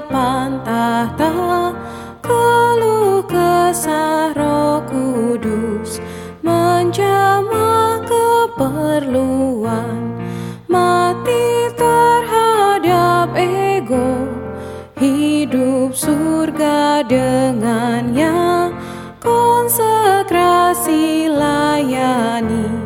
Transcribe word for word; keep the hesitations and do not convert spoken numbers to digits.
depan tahta, keluh kesah Roh Kudus menjamah keperluan, mati terhadap ego, hidup surga dengannya, konsekrasi layani